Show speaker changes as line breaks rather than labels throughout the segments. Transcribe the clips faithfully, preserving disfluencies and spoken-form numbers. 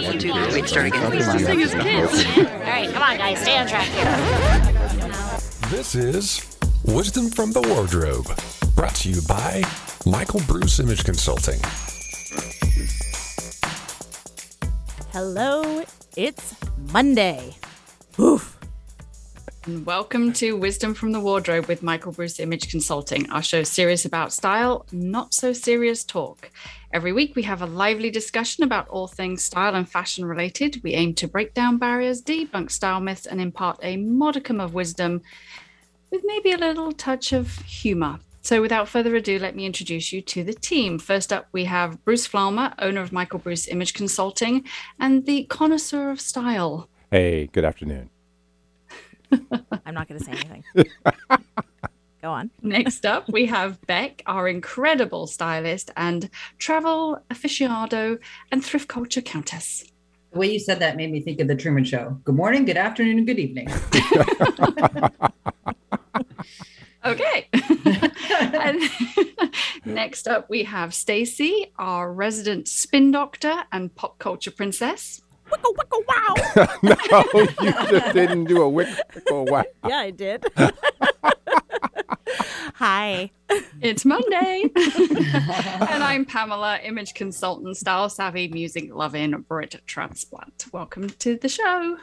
One, two, three. Wait, start again. Please sing as kids.
All right, come on, guys. Stay on track here.
This is Wisdom from the Wardrobe, brought to you by Michael Bruce Image Consulting.
Hello, it's Monday. Oof.
And welcome to Wisdom from the Wardrobe with Michael Bruce Image Consulting, our show serious about style, not so serious talk. Every week we have a lively discussion about all things style and fashion related. We aim to break down barriers, debunk style myths, and impart a modicum of wisdom with maybe a little touch of humor. So without further ado, let me introduce you to the team. First up, we have Bruce Flaumer, owner of Michael Bruce Image Consulting and the connoisseur of style.
Hey, good afternoon.
I'm not going to say anything. Go on.
Next up, we have Beck, our incredible stylist and travel aficionado and thrift culture countess.
The way you said that made me think of the Truman Show. Good morning, good afternoon, and good evening.
Okay. And next up, we have Stacy, our resident spin doctor and pop culture princess.
Wicka, wicka, wow.
No, you just didn't do a wick, wicka, wow.
Yeah, I did. Hi.
It's Monday. And I'm Pamela, image consultant, style savvy, music loving Brit transplant. Welcome to the show.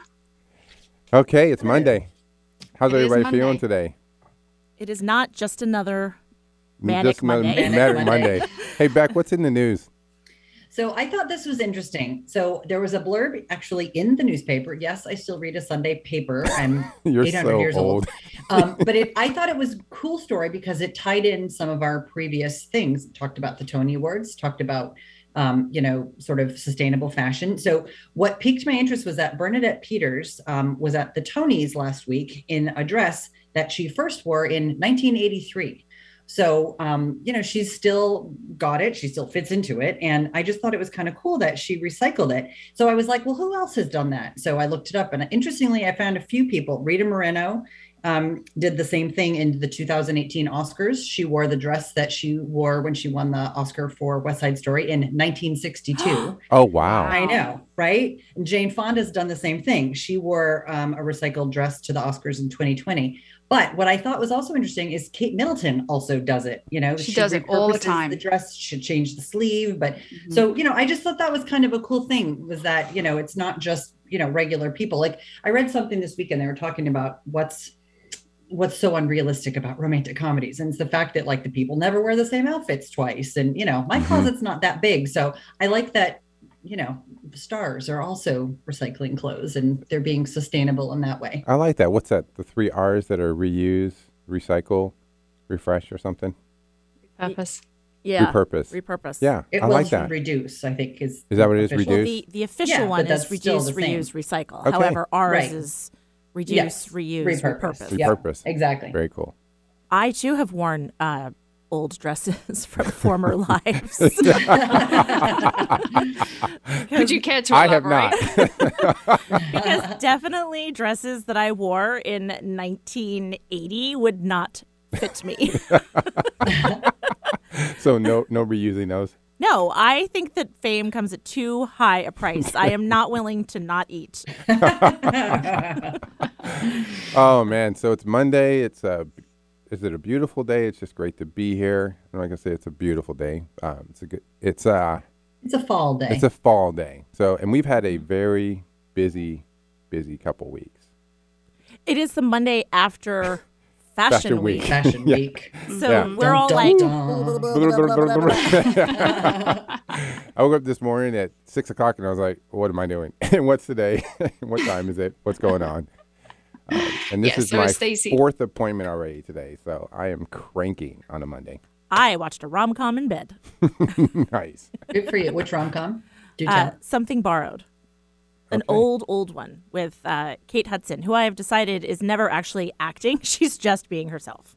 Okay, it's Monday. How's
It is
everybody
Monday.
feeling today?
It is not just another manic
Just another
Monday.
Manic Monday. Hey, Beck, what's in the news?
So I thought this was interesting. So there was a blurb actually in the newspaper. Yes, I still read a Sunday paper. I'm
You're
eight hundred
so
years old.
old.
Um, but it, I thought it was a cool story because it tied in some of our previous things. Talked about the Tony Awards, talked about, um, you know, sort of sustainable fashion. So what piqued my interest was that Bernadette Peters um, was at the Tonys last week in a dress that she first wore in nineteen eighty-three. So, um, you know, she's still got it. She still fits into it. And I just thought it was kind of cool that she recycled it. So I was like, well, who else has done that? So I looked it up. And interestingly, I found a few people. Rita Moreno um, did the same thing in the two thousand eighteen Oscars. She wore the dress that she wore when she won the Oscar for West Side Story in nineteen sixty-two.
Oh, wow.
I know, right? And Jane Fonda's done the same thing. She wore um, a recycled dress to the Oscars in twenty twenty. But what I thought was also interesting is Kate Middleton also does it. You know,
She does it all the
repurposes
time.
The dress should change the sleeve. But
Mhm.
so, you know, I just thought that was kind of a cool thing was that, you know, it's not just, you know, regular people. Like I read something this weekend, they were talking about what's what's so unrealistic about romantic comedies. And it's the fact that like the people never wear the same outfits twice. And, you know, my
Mhm.
closet's not that big. So I like that, you know, stars are also recycling clothes and they're being sustainable in that way.
I like that. What's that? The three R's that are reuse, recycle, refresh, or something?
Purpose.
Yeah.
Repurpose.
Repurpose.
Yeah,
It
I
was
like that.
reduce, I think is.
Is that what it is,
official.
Well,
reduce?
the, the official
Yeah,
one
but
is
that's still
reduce,
the same.
reuse, recycle.
Okay.
However, ours
Right.
is reduce,
Yes.
reuse,
Repurpose.
repurpose.
Yeah,
Repurpose.
exactly.
Very cool.
I too have worn uh, old dresses from former lives.
Would you care to
I have
elaborate?
not.
Because definitely dresses that I wore in nineteen eighty would not fit me.
So no, no reusing those.
No, I think that fame comes at too high a price. I am not willing to not eat.
Oh man, so it's Monday. It's a, is it a beautiful day? It's just great to be here. I'm not gonna say it's a beautiful day. Um, it's a good. It's a.
It's a fall day.
It's a fall day. So, and we've had a very busy, busy couple weeks.
It is the Monday after Fashion,
Fashion
Week.
Week.
Fashion
Yeah.
week.
So
Yeah.
we're
Dun,
all
dun,
like,
dun.
I woke up this morning at six o'clock and I was like, "What am I doing? And what's today? What time is it? What's going on?" Um, and this
Yes,
is
so
my
is Stacey.
fourth appointment already today, so I am cranking on a Monday.
I watched a rom-com in bed.
Nice.
Good for you. Which rom-com? Do
Uh,
tell.
Something Borrowed. An
Okay.
old, old one with uh, Kate Hudson, who I have decided is never actually acting. She's just being herself.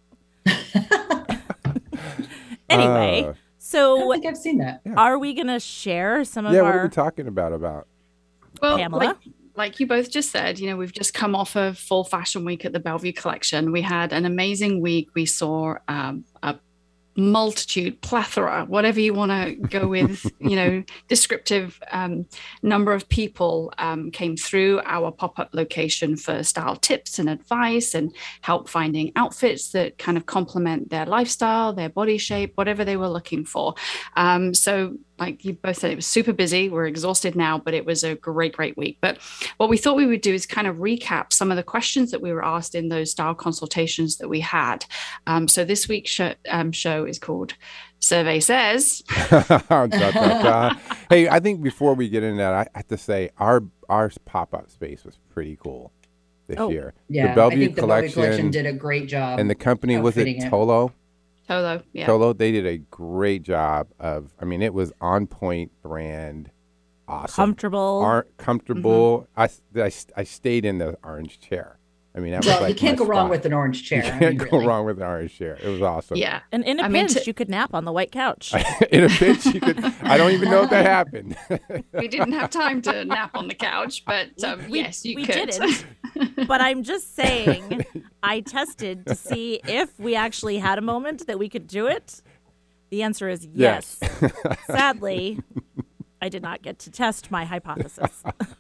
Anyway,
Uh,
I
so
don't think I've seen that.
are we going to share some of
Yeah, what are
our...
we talking about? About
Well,
Pamela?
like, like you both just said, you know, we've just come off of Full Fashion Week at the Bellevue Collection. We had an amazing week. We saw um, a multitude, plethora, whatever you want to go with, you know, descriptive um, number of people um, came through our pop-up location for style tips and advice and help finding outfits that kind of complement their lifestyle, their body shape, whatever they were looking for. Um, so like you both said, it was super busy. We're exhausted now, but it was a great, great week. But what we thought we would do is kind of recap some of the questions that we were asked in those style consultations that we had. Um, so this week's show, um, show is called Survey Says.
da, da, da. Hey, I think before we get into that, I have to say our our pop-up space was pretty cool this
Oh.
year.
Yeah,
the Bellevue
I think the
collection,
Bellevue collection did a great job.
and the company, was it
outfitting it.
Tolo?
Tolo, yeah.
Tolo, they did a great job of, I mean, it was on point brand, awesome.
Comfortable.
Ar- comfortable. I, I, I stayed in the orange chair. I mean, that was
Well,
like
you can't
my
go wrong
spot.
with an orange chair.
You
I
can't
mean,
go
really.
wrong with an orange chair. It was awesome.
Yeah.
And in a
I mean,
pinch,
to-
you could nap on the white couch.
In a pinch, you could, I don't even know if that happened.
We didn't have time to nap on the couch, but um,
We-
yes, you
we
could.
didn't. But I'm just saying, I tested to see if we actually had a moment that we could do it. The answer is yes. Sadly, I did not get to test my hypothesis.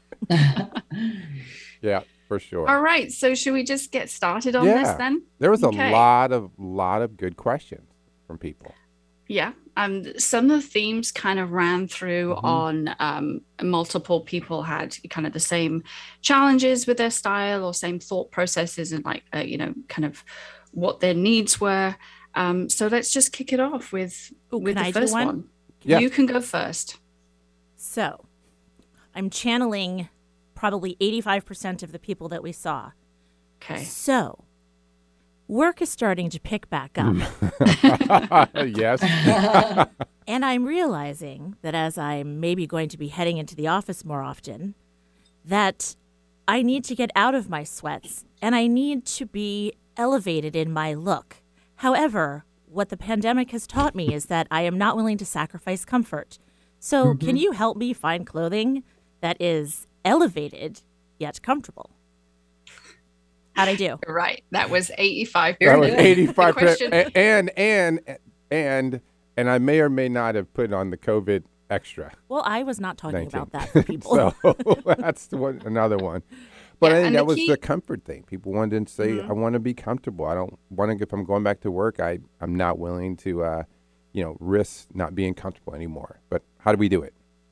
Yeah, for sure.
All right. So should we just get started on
yeah.
this then?
There was
Okay.
a lot of lot of good questions from people.
Yeah. Um, some of the themes kind of ran through
Mm-hmm.
on um, multiple people had kind of the same challenges with their style or same thought processes and like, uh, you know, kind of what their needs were. Um, so let's just kick it off with,
Ooh,
with
can
the
I do
first
one?
one.
Yeah.
You can go first.
So I'm channeling probably eighty-five percent of the people that we saw.
Okay.
So work is starting to pick back up.
Yes.
And I'm realizing that as I'm maybe going to be heading into the office more often, that I need to get out of my sweats and I need to be elevated in my look. However, what the pandemic has taught me is that I am not willing to sacrifice comfort. So can you help me find clothing that is elevated yet comfortable? How'd I do?
Right. That was eighty-five.
That was
The
eighty-five
question-
percent. And, and, and, and I may or may not have put on the COVID extra.
Well, I was not talking
nineteen.
about that for people.
So that's one, another one. But
Yeah,
I think
and
that
the
was
key-
the comfort thing. People wanted to say, I want to be comfortable. I don't want to, if I'm going back to work, I, I'm not willing to, uh, you know, risk not being comfortable anymore. But how do we do it?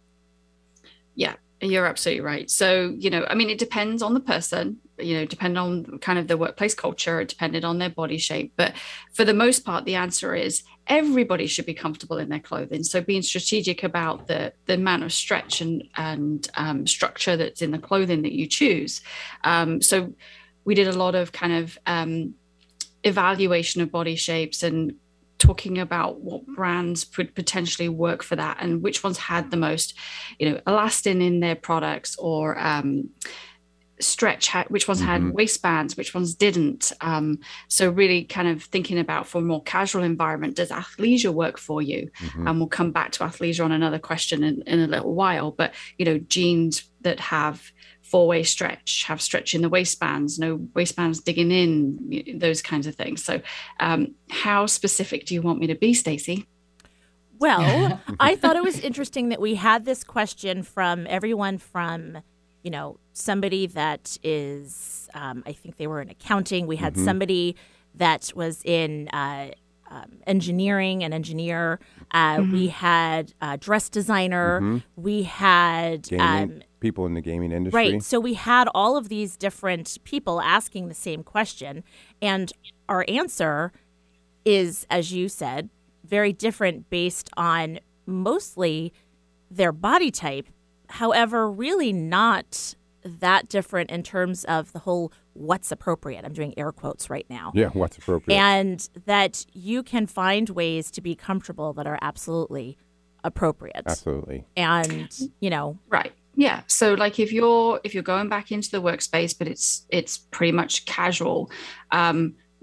Yeah, you're absolutely right. So, you know, I mean, it depends on the person, you know, depending on kind of the workplace culture, it depended on their body shape. But for the most part, the answer is everybody should be comfortable in their clothing. So being strategic about the, the amount of stretch and, and um, structure that's in the clothing that you choose. Um, so we did a lot of kind of um, evaluation of body shapes and talking about what brands could potentially work for that and which ones had the most, you know, elastin in their products or um, stretch, ha- which ones
Mm-hmm.
had waistbands, which ones didn't. Um, so really kind of thinking about for a more casual environment, does athleisure work for you?
Mm-hmm.
And we'll come back to athleisure on another question in, in a little while. But, you know, jeans that have four-way stretch, have stretch in the waistbands, no waistbands digging in, those kinds of things. So um, how specific do you want me to be, Stacey?
Well, I thought it was interesting that we had this question from everyone from, you know, somebody that is, um, I think they were in accounting. We had somebody that was in uh, um, engineering, an engineer. Uh, We had a dress designer. We had
Gaming,
um,
people in the gaming industry.
Right. So we had all of these different people asking the same question. And our answer is, as you said, very different based on mostly their body type. However, really not that different in terms of the whole what's appropriate. I'm doing air quotes right now.
Yeah, what's appropriate.
And that you can find ways to be comfortable that are absolutely appropriate.
Absolutely.
And, you know,
Right. Yeah. So like if you're if you're going back into the workspace, but it's it's pretty much casual, um,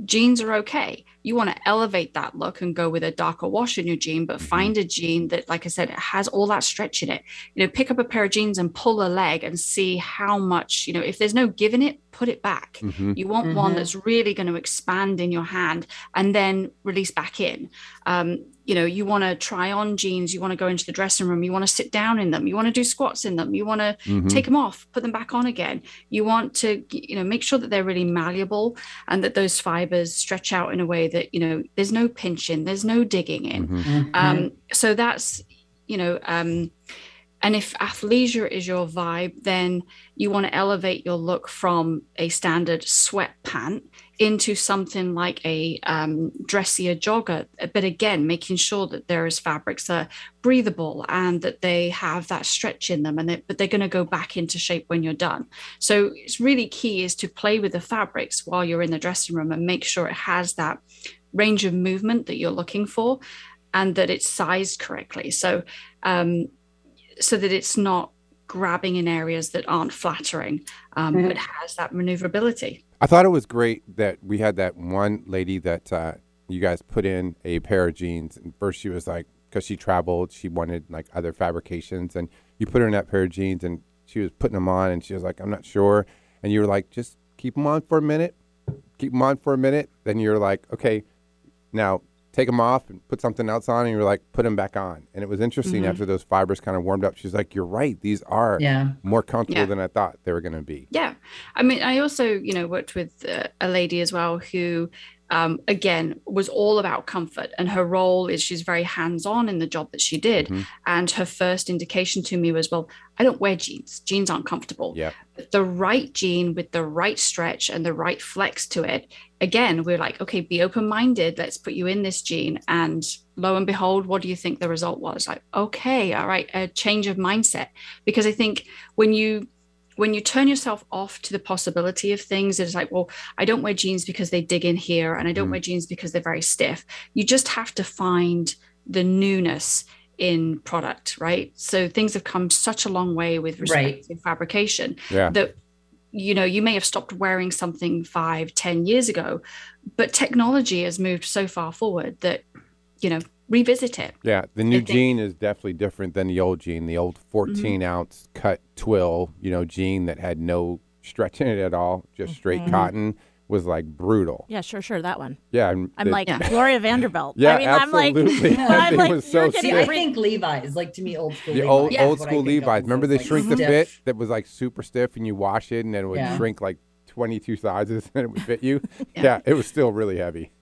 jeans are okay. You want to elevate that look and go with a darker wash in your jean, but find a jean that, like I said, has all that stretch in it. You know, pick up a pair of jeans and pull a leg and see how much, you know, if there's no give in it, put it back.
Mm-hmm.
You want
Mm-hmm.
one that's really going to expand in your hand and then release back in. Um, you know, you want to try on jeans, you want to go into the dressing room, you want to sit down in them, you want to do squats in them, you want to
Mm-hmm.
take them off, put them back on again. You want to, you know, make sure that they're really malleable and that those fibers stretch out in a way that, you know, there's no pinching, there's no digging in.
Mm-hmm.
Um, so that's, you know, um, and if athleisure is your vibe, then you want to elevate your look from a standard sweat pant into something like a um, dressier jogger. But again, making sure that there is fabrics that are breathable and that they have that stretch in them, and they, but they're going to go back into shape when you're done. So it's really key is to play with the fabrics while you're in the dressing room and make sure it has that range of movement that you're looking for and that it's sized correctly. So, um, so that it's not grabbing in areas that aren't flattering, um,
Mm-hmm.
but has that maneuverability.
I thought it was great that we had that one lady that uh, you guys put in a pair of jeans. And first she was like, because she traveled, she wanted like other fabrications. And you put her in that pair of jeans and she was putting them on and she was like, I'm not sure. And you were like, just keep them on for a minute. Keep them on for a minute. Then you're like, okay, now take them off and put something else on. And you're like, put them back on. And it was interesting
Mm-hmm.
after those fibers kind of warmed up. She's like, you're right. These are
Yeah.
more comfortable
Yeah.
than I thought they were going to be.
Yeah. I mean, I also, you know, worked with uh, a lady as well who, um, again, was all about comfort. And her role is she's very hands-on in the job that she did.
Mm-hmm.
And her first indication to me was, well, I don't wear jeans. Jeans aren't comfortable.
Yeah.
But the right jean with the right stretch and the right flex to it, again, we're like, okay, be open-minded. Let's put you in this jean. And lo and behold, what do you think the result was? Like, okay, all right, a change of mindset. Because I think when you when you turn yourself off to the possibility of things, it's like, well, I don't wear jeans because they dig in here, and I don't
Mm.
wear jeans because they're very stiff. You just have to find the newness in product, right? So things have come such a long way with respect
Right.
to fabrication
Yeah.
that, you know, you may have stopped wearing something five, ten years ago, but technology has moved so far forward that, you know, revisit it.
Yeah, the new
think-
jean is definitely different than the old jean. The old fourteen ounce cut twill, you know, jean that had no stretch in it at all, just straight cotton, was like brutal.
Yeah, sure, sure, that one.
Yeah, and
I'm
the-
like
Yeah.
Gloria Vanderbilt.
yeah,
I mean,
absolutely.
I'm like, I'm
It
like,
was so
you're getting
See, I
stiff.
think Levi's, like to me, old school.
The
Levi's
old
is
old
what I
school
think of
Levi's.
as
Remember
those,
they
like,
shrink the
stiff-
fit that was like super stiff, and you wash it, and then it would
Yeah.
shrink like twenty-two sizes, and it would fit you.
Yeah.
yeah, it was still really heavy.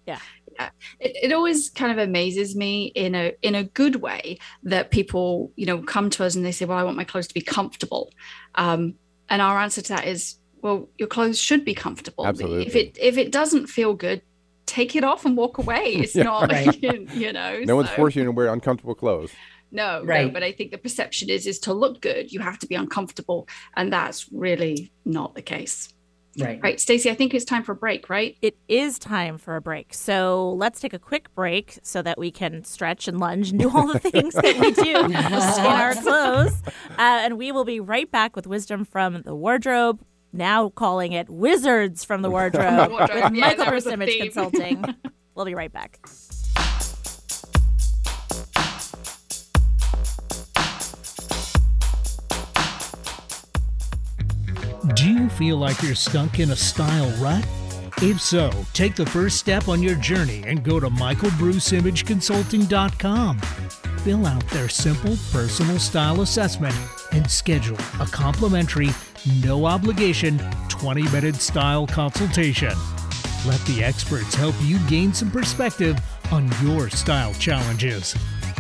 It, it always kind of amazes me in a in a good way that people, you know, come to us and they say, well, I want my clothes to be comfortable. Um, and our answer to that is, well, your clothes should be comfortable.
Absolutely.
If it if it doesn't feel good, take it off and walk away. It's
Yeah.
not,
Right.
you, you know.
No one's
so-
forcing you to wear uncomfortable clothes.
No,
Right.
no, but I think the perception is is to look good, you have to be uncomfortable, and that's really not the case.
Right.
Right, Stacey, I think it's time for a break, right?
It is time for a break. So let's take a quick break so that we can stretch and lunge and do all the things that we do in our clothes. Uh, and we will be right back with wisdom from the wardrobe, now calling it Wizards from the Wardrobe,
Wardrobe.
with
Yeah,
Michael
that was
Bruce
the
Image
theme.
Consulting. We'll be right back.
Do you feel like you're stuck in a style rut? If so, take the first step on your journey and go to michael bruce image consulting dot com. Fill out their simple personal style assessment and schedule a complimentary, no obligation, twenty minute style consultation. Let the experts help you gain some perspective on your style challenges.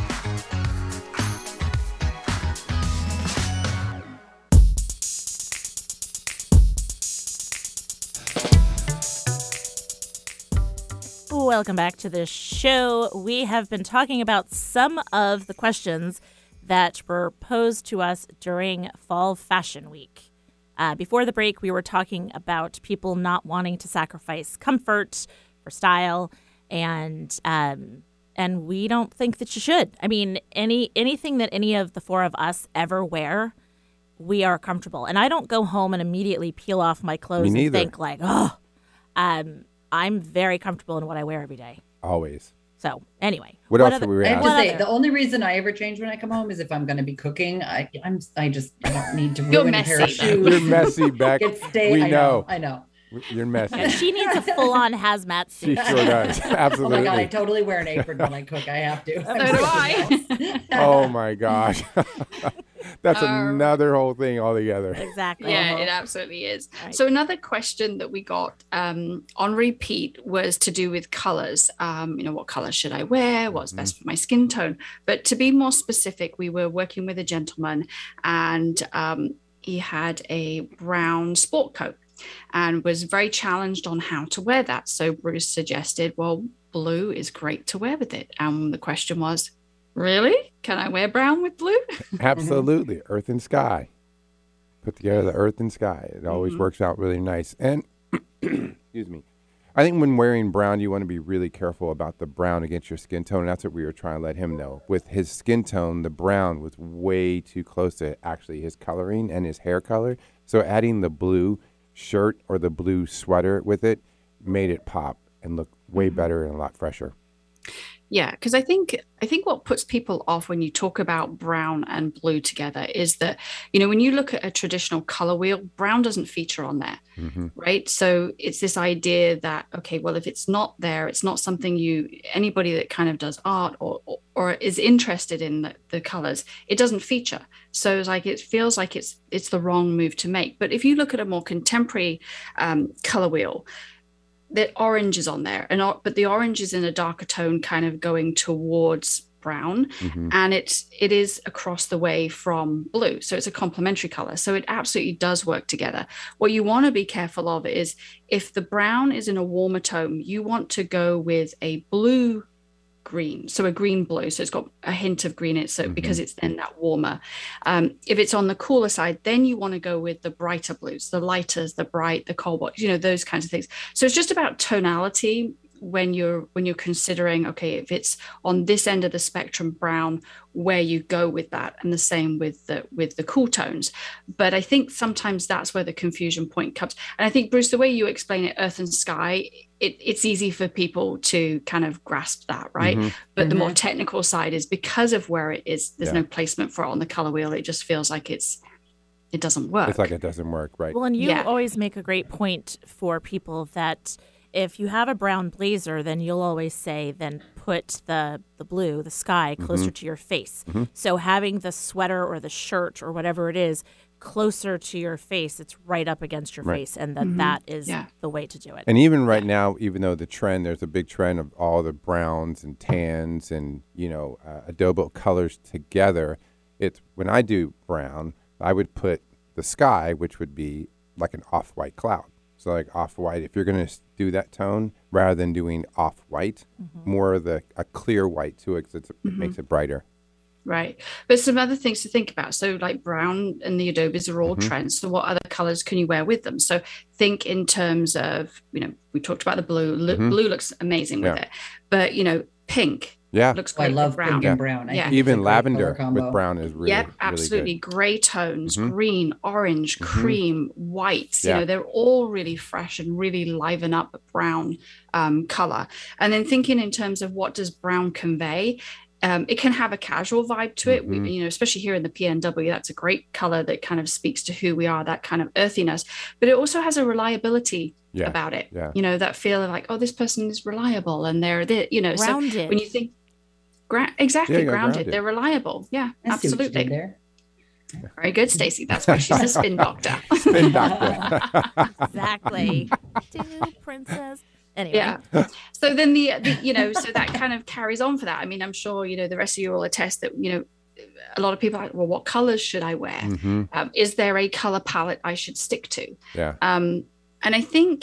Welcome back to the show. We have been talking about some of the questions that were posed to us during Fall Fashion Week. Uh, before the break, we were talking about people not wanting to sacrifice comfort for style, and um, and we don't think that you should. I mean, any anything that any of the four of us ever wear, we are comfortable. And I don't go home and immediately peel off my clothes and
neither.
think like, oh. Um, I'm very comfortable in what I wear every day.
Always.
So anyway,
what, what else
other,
are we
I have
at?
to say,
other?
the only reason I ever change when I come home is if I'm going to be cooking. I, I'm, I just I don't need to
You're
ruin a pair of
messy,
shoes.
You're messy, Beck.
Get stay.
We
I
know.
know. I know.
You're messy.
And she needs a full-on hazmat
She
suit.
sure does.
Oh
Absolutely.
my God, I totally wear an apron when I cook. I have to.
So do I.
Oh my gosh. That's
Um,
another whole thing altogether.
Exactly.
Yeah,
Uh-huh.
it absolutely is.
Right.
So another question that we got um, on repeat was to do with colors. Um, you know, what color should I wear? What's best for my skin tone? But to be more specific, we were working with a gentleman, and um, he had a brown sport coat and was very challenged on how to wear that. So Bruce suggested, well, blue is great to wear with it. And the question was, really? Can I wear brown with blue?
Absolutely. Earth and sky. Put together the earth and sky. It always
Mhm.
works out really nice. And, excuse me, I think when wearing brown, you want to be really careful about the brown against your skin tone. And that's what we were trying to let him know. With his skin tone, the brown was way too close to actually his coloring and his hair color. So adding the blue shirt or the blue sweater with it made it pop and look way better and a lot fresher.
Yeah, because I think I think what puts people off when you talk about brown and blue together is that, you know, when you look at a traditional color wheel, brown doesn't feature on there,
Mm-hmm.
right? So it's this idea that, okay, well, if it's not there, it's not something you, anybody that kind of does art or or, or is interested in the, the colors, it doesn't feature. So it's like it feels like it's it's the wrong move to make. But if you look at a more contemporary um, color wheel, the orange is on there, and but the orange is in a darker tone, kind of going towards brown,
Mm-hmm.
and it's it is across the way from blue, so it's a complementary color. So it absolutely does work together. What you want to be careful of is if the brown is in a warmer tone, you want to go with a blue green, so a green blue, so it's got a hint of green in it, so
Mm-hmm.
because it's then that warmer. Um, if it's on the cooler side, then you want to go with the brighter blues, the lighters, the bright, the cobalt, you know, those kinds of things. So it's just about tonality when you're when you're considering, okay, if it's on this end of the spectrum, brown, where you go with that, and the same with the with the cool tones. But I think sometimes that's where the confusion point comes. And I think, Bruce, the way you explain it, earth and sky, it, it's easy for people to kind of grasp that, right?
Mm-hmm.
But the more technical side is because of where it is, there's
Yeah.
no placement for it on the color wheel. It just feels like it's it doesn't work.
It's like it doesn't work, right?
Well, and you
Yeah.
always make a great point for people that if you have a brown blazer, then you'll always say, then put the, the blue, the sky, closer to your face. So having the sweater or the shirt or whatever it is closer to your face, it's right up against your
Right.
face, and then that is
Yeah.
the way to do it.
And even right now, even though the trend, there's a big trend of all the browns and tans and, you know, uh, adobo colors together. It's when I do brown, I would put the sky, which would be like an off-white cloud. So like off-white, if you're going to do that tone, rather than doing off-white, more of the a clear white to it, 'cause it's, it makes it brighter.
Right. But some other things to think about. So like brown and the adobes are all
Mhm.
trends. So what other colors can you wear with them? So think in terms of, you know, we talked about the blue. Lo-
Mhm.
Blue looks amazing with
Yeah.
it. But, you know, pink
Yeah,
looks
I
great
love
with brown.
pink and brown. I
Yeah.
think it's a
even
great
lavender
color combo.
with brown is really,
Yep,
really
absolutely.
good.
Gray tones,
Mhm.
green, orange,
Mhm.
cream, whites.
Yeah.
You know, they're all really fresh and really liven up a brown um, color. And then thinking in terms of what does brown convey, um, it can have a casual vibe to it.
Mhm.
We, you know, especially here in the P N W, that's a great color that kind of speaks to who we are, that kind of earthiness. But it also has a reliability
Yeah,
about it.
yeah.
You know, that feeling like, oh, this person is reliable, and they're the, you know, so
Grounded.
when you think. Gra- exactly,
Yeah, yeah,
grounded.
grounded.
They're reliable. Yeah,
I see what you
absolutely.
did there.
Very good, Stacey. That's why she's a spin doctor.
Spin doctor.
Exactly. Do, princess. Anyway.
Yeah. So then the, the, you know, so that kind of carries on for that. I mean, I'm sure, you know, the rest of you will attest that, you know, a lot of people are like, well, what colors should I wear?
hmm
Um, is there a color palette I should stick to?
Yeah.
Um, and I think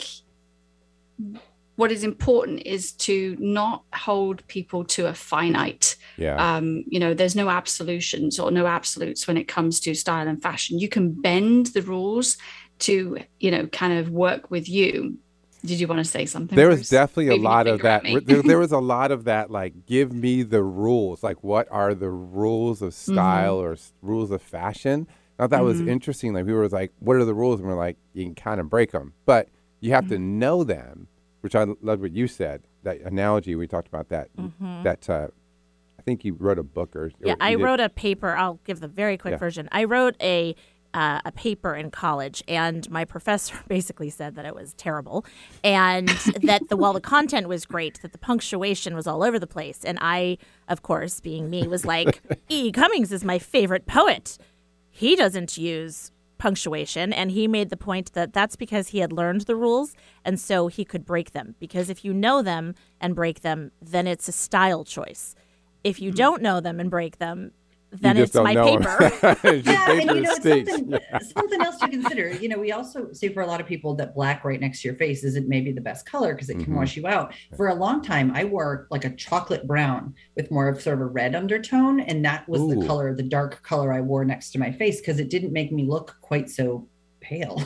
what is important is to not hold people to a finite,
Yeah.
um, you know, there's no absolutions or no absolutes when it comes to style and fashion. You can bend the rules to, you know, kind of work with you. Did you want to say something?
There was
Bruce?
definitely a
Waving your
lot of
finger at
that.
me.
There, there was a lot of that, like, give me the rules. Like, what are the rules of style or s- rules of fashion? I thought that was
Mhm.
interesting. Like, we were like, what are the rules? And we're like, you can kind of break them, but you have to know them, which I love what you said, that analogy, we talked about that,
Mm-hmm.
that uh, I think you wrote a book or.
Yeah,
or
I
you did-
wrote a paper. I'll give the very quick
Yeah.
version. I wrote a uh, a paper in college, and my professor basically said that it was terrible, and that the while the content was great, that the punctuation was all over the place. And I, of course, being me, was like, E. Cummings is my favorite poet. He doesn't use punctuation, and he made the point that that's because he had learned the rules, and so he could break them. Because if you know them and break them, then it's a style choice. If you don't know them and break them, then
You
it's
just don't
my
know 'em.
paper.
It's just
Yeah, and
paper
you know, it's
stinks.
something, something else to consider. You know, we also say for a lot of people that black right next to your face isn't maybe the best color because it can
Mhm.
wash you out. For a long time, I wore like a chocolate brown with more of sort of a red undertone, and that was
Ooh.
the color, the dark color I wore next to my face because it didn't make me look quite so pale.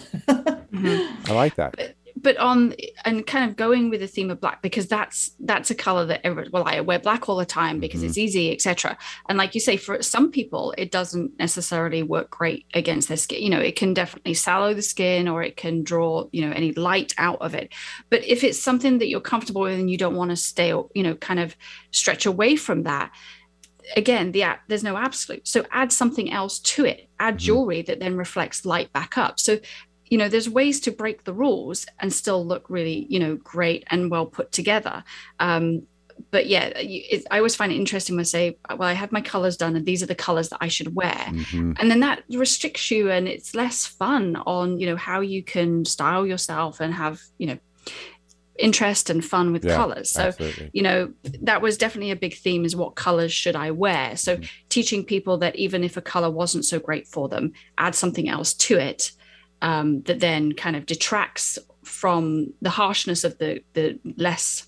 I like that.
But on and kind of going with the theme of black, because that's that's a color that everybody, well, I wear black all the time because it's easy, et cetera. And like you say, for some people, it doesn't necessarily work great against their skin. You know, it can definitely sallow the skin, or it can draw, you know, any light out of it. But if it's something that you're comfortable with and you don't want to stay, you know, kind of stretch away from that, again, the there's no absolute. So add something else to it. Add jewelry that then reflects light back up. So, you know, there's ways to break the rules and still look really, you know, great and well put together. Um, but yeah, you, it, I always find it interesting when I say, well, I have my colors done and these are the colors that I should wear.
Mhm.
And then that restricts you, and it's less fun on, you know, how you can style yourself and have, you know, interest and fun with
Yeah,
colors. So,
absolutely.
you know, that was definitely a big theme, is what colors should I wear? So
Mm-hmm.
teaching people that even if a color wasn't so great for them, add something else to it. Um, that then kind of detracts from the harshness of the the less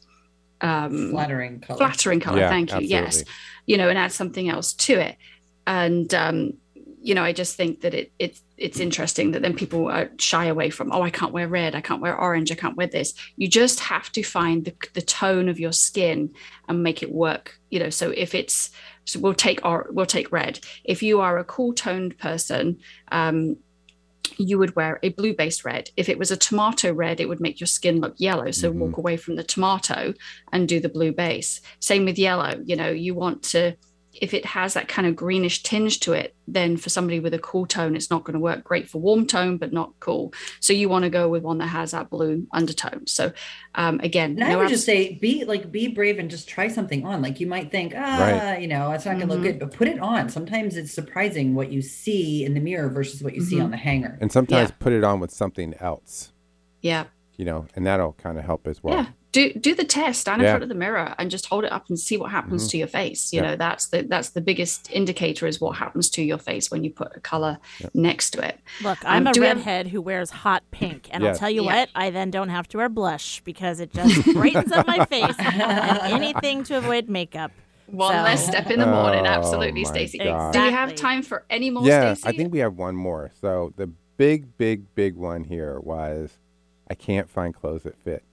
um,
Flattering color.
flattering color.
Yeah,
Thank you. Yes,
absolutely.
you know, and add something else to it. And um, you know, I just think that it it's it's interesting that then people are shy away from. Oh, I can't wear red. I can't wear orange. I can't wear this. You just have to find the the tone of your skin and make it work. You know, so if it's so we'll take our we'll take red. If you are a cool toned person, um, you would wear a blue based red. If it was a tomato red, it would make your skin look yellow. So
Mhm.
walk away from the tomato and do the blue base. Same with yellow. You know, you want to, if it has that kind of greenish tinge to it, then for somebody with a cool tone, it's not going to work great for warm tone, but not cool. So you want to go with one that has that blue undertone. So um, again,
And I
no
would
abs-
just say, be like, be brave and just try something on. Like you might think, ah,
Right.
you know, it's not going to
Mhm.
look good, but put it on. Sometimes it's surprising what you see in the mirror versus what you see
Mhm.
on the hanger.
And sometimes
Yeah.
put it on with something else,
yeah.
you know, and that'll kind of help as well.
Yeah. Do do the test, stand in
Yeah.
front of the mirror and just hold it up and see what happens
Mhm.
to your face. You
Yeah.
know, that's the that's the biggest indicator, is what happens to your face when you put a color
Yeah.
next to it.
Look, I'm
Um,
a
do we have-
redhead who wears hot pink, and
Yes.
I'll tell you
Yeah.
what, I then don't have to wear blush because it just brightens up my face, and anything to avoid makeup.
One
So-
less step in the morning.
Oh,
Absolutely,
my
Stacey.
God.
Do you have
Exactly.
time for any more,
Yeah,
Stacey?
I think we have one more. So the big, big, big one here was I can't find clothes that fit.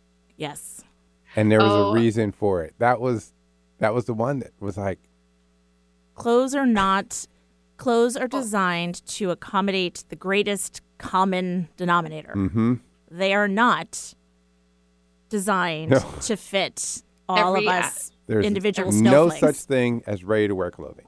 Yes.
And there was
Oh.
a reason for it. That was that was the one that was like,
Clothes are not, clothes are designed to accommodate the greatest common denominator.
mm-hmm.
They are not designed
No.
to fit all
Every-
of us
There's
individual
no
snowflakes.
such thing as ready to wear clothing.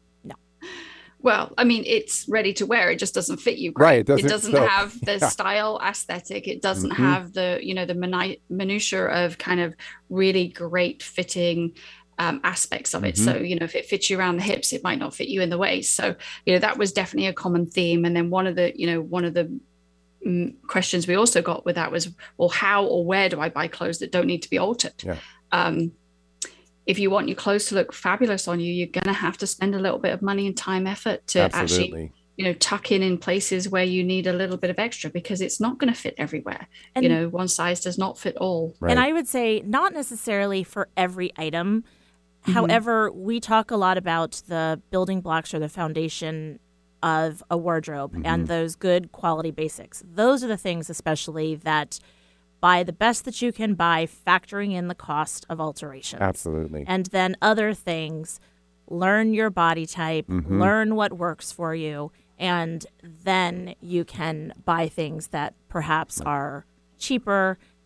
Well, I mean, it's ready to wear. It just doesn't fit you.
Right,
Great.
it doesn't-
it doesn't
so-
have the
yeah.
style aesthetic. It doesn't
Mhm.
have the, you know, the mini- minutia of kind of really great fitting um, aspects of it.
Mhm.
So, you know, if it fits you around the hips, it might not fit you in the waist. So, you know, that was definitely a common theme. And then one of the, you know, one of the mm, questions we also got with that was, well, how or where do I buy clothes that don't need to be altered?
Yeah.
Um, if you want your clothes to look fabulous on you, you're going to have to spend a little bit of money and time, effort to actually,
Absolutely.
you know, tuck in in places where you need a little bit of extra, because it's not going to fit everywhere.
And-
you know, one size does not fit all.
Right.
And I would say not necessarily for every item.
Mm-hmm.
However, we talk a lot about the building blocks or the foundation of a wardrobe
Mm-hmm.
and those good quality basics. Those are the things especially that buy the best that you can buy, factoring in the cost of alterations.
Absolutely.
And then other things, learn your body type,
Mhm.
learn what works for you, and then you can buy things that perhaps are cheaper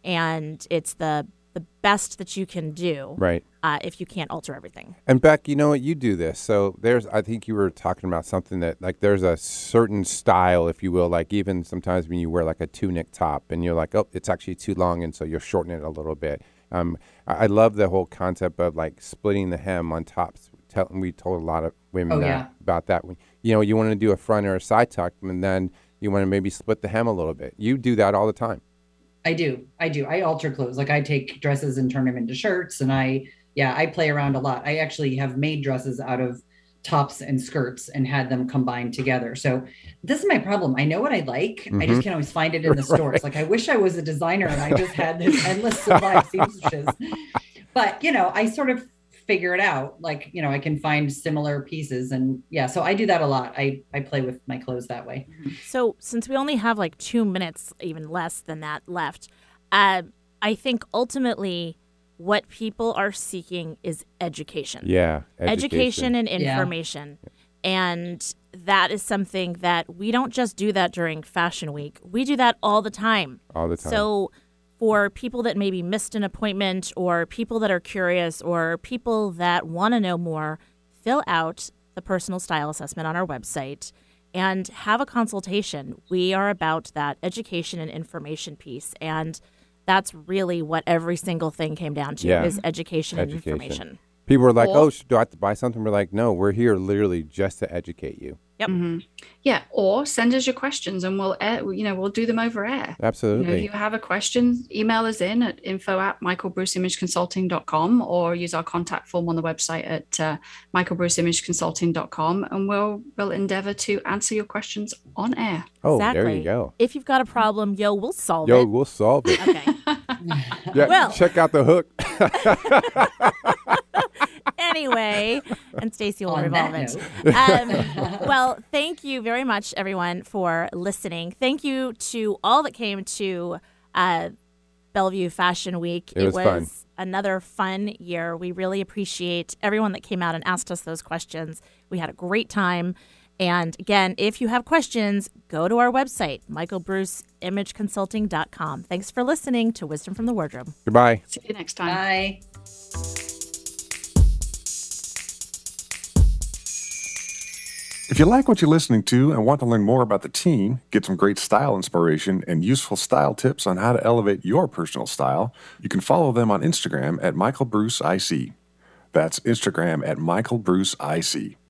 and it's the the best that you can do.
Right.
Uh, if you can't alter everything.
And Beck, you know what? You do this. So there's, I think you were talking about something that, like, there's a certain style, if you will, like even sometimes when you wear like a tunic top and you're like, oh, it's actually too long. And so you'll shorten it a little bit. Um, I, I love the whole concept of like splitting the hem on tops. Tell, we told a lot of women
Oh,
that,
yeah.
about that. When, you know, you want to do a front or a side tuck and then you want to maybe split the hem a little bit. You do that all the time.
I do. I do. I alter clothes. Like I take dresses and turn them into shirts. And I, yeah, I play around a lot. I actually have made dresses out of tops and skirts and had them combined together. So this is my problem. I know what I like.
Mm-hmm.
I just can't always find it in the stores. Like I wish I was a designer and I just had this endless supply of seamstresses. But, you know, I sort of figure it out. Like, you know, I can find similar pieces. And yeah, so I do that a lot. I, I play with my clothes that way.
So since we only have like two minutes, even less than that left, uh, I think ultimately what people are seeking is education.
Yeah.
Education,
Education.
and
Yeah.
information. And that is something that we don't just do that during Fashion Week. We do that all the time.
All the time.
So for people that maybe missed an appointment or people that are curious or people that want to know more, fill out the personal style assessment on our website and have a consultation. We are about that education and information piece. And that's really what every single thing came down to
Yeah.
is education, and
Education.
information.
People were like,
Or-
oh, should, do I have to buy something? We're like, no, we're here literally just to educate you.
Yep.
Mhm. Yeah, or send us your questions and we'll air, you know, we'll do them over air. You know,
Absolutely.
if you have a question, email us in at info at michael bruce image consulting dot com or use our contact form on the website at uh, michael bruce image consulting dot com and we'll we'll endeavor to answer your questions on air.
oh,
exactly.
there you go.
If you've got a problem, yo, we'll solve
Yo,
it.
we'll solve it.
Okay.
Yeah,
Well-
check out the hook.
Anyway, and Stacey will
On
revolve
that
it. Um, well, thank you very much, everyone, for listening. Thank you to all that came to uh, Bellevue Fashion Week.
It was fun.
another fun year. We really appreciate everyone that came out and asked us those questions. We had a great time. And again, if you have questions, go to our website, michael bruce image consulting dot com. Thanks for listening to Wisdom from the Wardrobe.
Goodbye.
See you next time.
Bye.
If you like what you're listening to and want to learn more about the team, get some great style inspiration and useful style tips on how to elevate your personal style, you can follow them on Instagram at Michael Bruce I C. That's Instagram at Michael Bruce I C.